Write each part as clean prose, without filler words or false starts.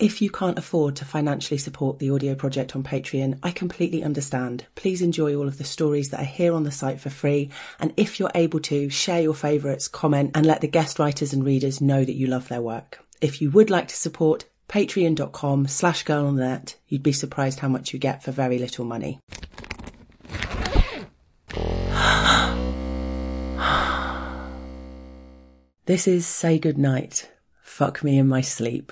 If you can't afford to financially support the audio project on Patreon, I completely understand. Please enjoy all of the stories that are here on the site for free. And if you're able to, share your favourites, comment, and let the guest writers and readers know that you love their work. If you would like to support, patreon.com/girlonthenet. You'd be surprised how much you get for very little money. This is Say Goodnight. Fuck me in my sleep.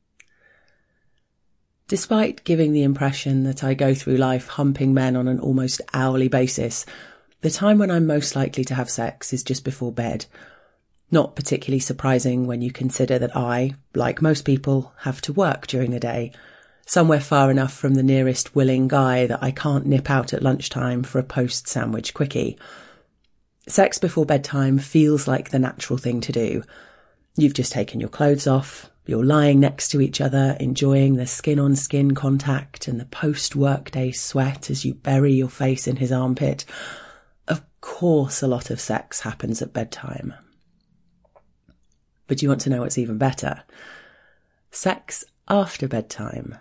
Despite giving the impression that I go through life humping men on an almost hourly basis, the time when I'm most likely to have sex is just before bed. Not particularly surprising when you consider that I, like most people, have to work during the day, somewhere far enough from the nearest willing guy that I can't nip out at lunchtime for a post-sandwich quickie. Sex before bedtime feels like the natural thing to do. You've just taken your clothes off, you're lying next to each other, enjoying the skin-on-skin contact and the post-workday sweat as you bury your face in his armpit. Of course a lot of sex happens at bedtime. But do you want to know what's even better? Sex after bedtime.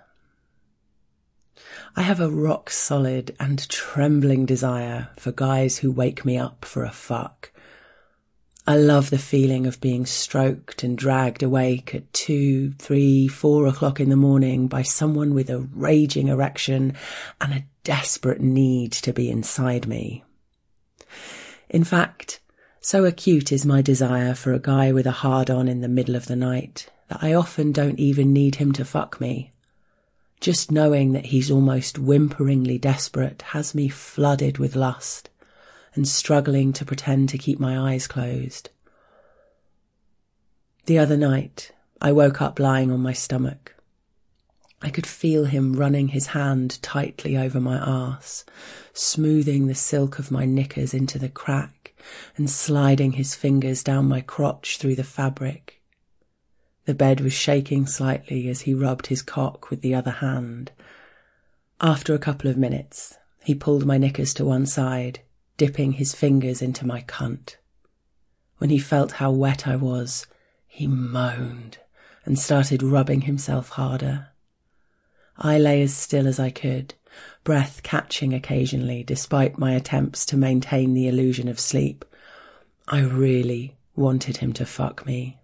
I have a rock-solid and trembling desire for guys who wake me up for a fuck. I love the feeling of being stroked and dragged awake at 2, 3, 4 o'clock in the morning by someone with a raging erection and a desperate need to be inside me. In fact, so acute is my desire for a guy with a hard-on in the middle of the night that I often don't even need him to fuck me. Just knowing that he's almost whimperingly desperate has me flooded with lust and struggling to pretend to keep my eyes closed. The other night, I woke up lying on my stomach. I could feel him running his hand tightly over my arse, smoothing the silk of my knickers into the crack and sliding his fingers down my crotch through the fabric. The bed was shaking slightly as he rubbed his cock with the other hand. After a couple of minutes, he pulled my knickers to one side, dipping his fingers into my cunt. When he felt how wet I was, he moaned and started rubbing himself harder. I lay as still as I could, breath catching occasionally despite my attempts to maintain the illusion of sleep. I really wanted him to fuck me.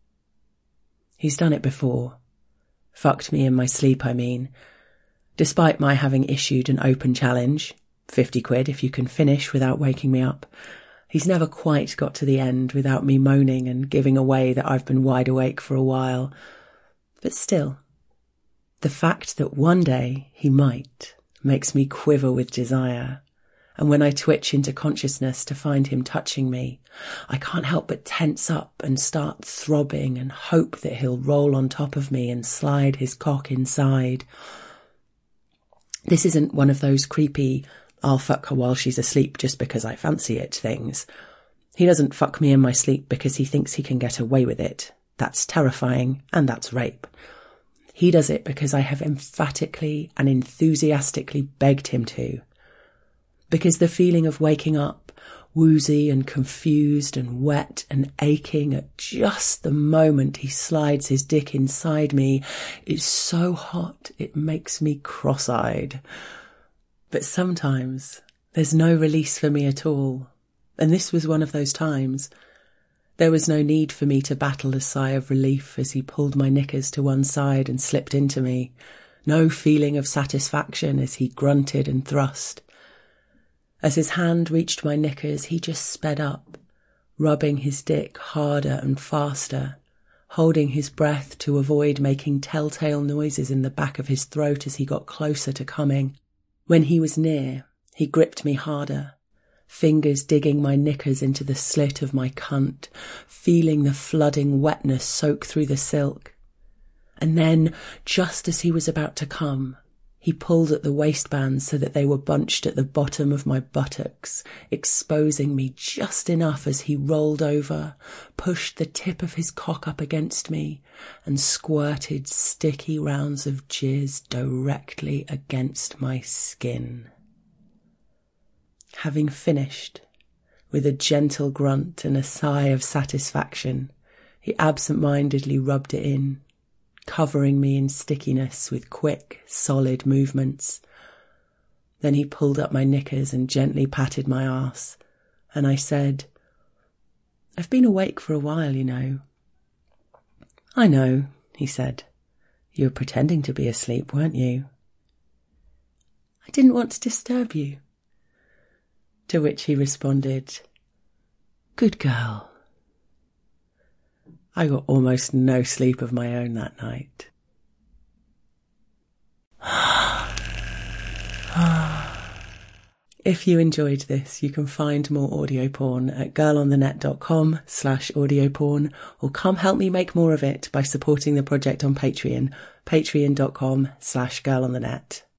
He's done it before. Fucked me in my sleep, I mean. Despite my having issued an open challenge, 50 quid if you can finish without waking me up, he's never quite got to the end without me moaning and giving away that I've been wide awake for a while. But still, the fact that one day he might makes me quiver with desire. And when I twitch into consciousness to find him touching me, I can't help but tense up and start throbbing and hope that he'll roll on top of me and slide his cock inside. This isn't one of those creepy, I'll fuck her while she's asleep just because I fancy it things. He doesn't fuck me in my sleep because he thinks he can get away with it. That's terrifying, and that's rape. He does it because I have emphatically and enthusiastically begged him to. Because the feeling of waking up, woozy and confused and wet and aching at just the moment he slides his dick inside me is so hot it makes me cross-eyed. But sometimes there's no release for me at all, and this was one of those times. There was no need for me to battle a sigh of relief as he pulled my knickers to one side and slipped into me, no feeling of satisfaction as he grunted and thrust. As his hand reached my knickers, he just sped up, rubbing his dick harder and faster, holding his breath to avoid making telltale noises in the back of his throat as he got closer to coming. When he was near, he gripped me harder, fingers digging my knickers into the slit of my cunt, feeling the flooding wetness soak through the silk. And then, just as he was about to come, he pulled at the waistbands so that they were bunched at the bottom of my buttocks, exposing me just enough as he rolled over, pushed the tip of his cock up against me, and squirted sticky rounds of jizz directly against my skin. Having finished, with a gentle grunt and a sigh of satisfaction, he absent-mindedly rubbed it in, covering me in stickiness with quick, solid movements. Then he pulled up my knickers and gently patted my arse, and I said, "I've been awake for a while, you know." "I know," he said. "You were pretending to be asleep, weren't you?" "I didn't want to disturb you." To which he responded, "Good girl." I got almost no sleep of my own that night. If you enjoyed this, you can find more audio porn at girlonthenet.com/audio-porn, or come help me make more of it by supporting the project on Patreon, patreon.com/girlonthenet.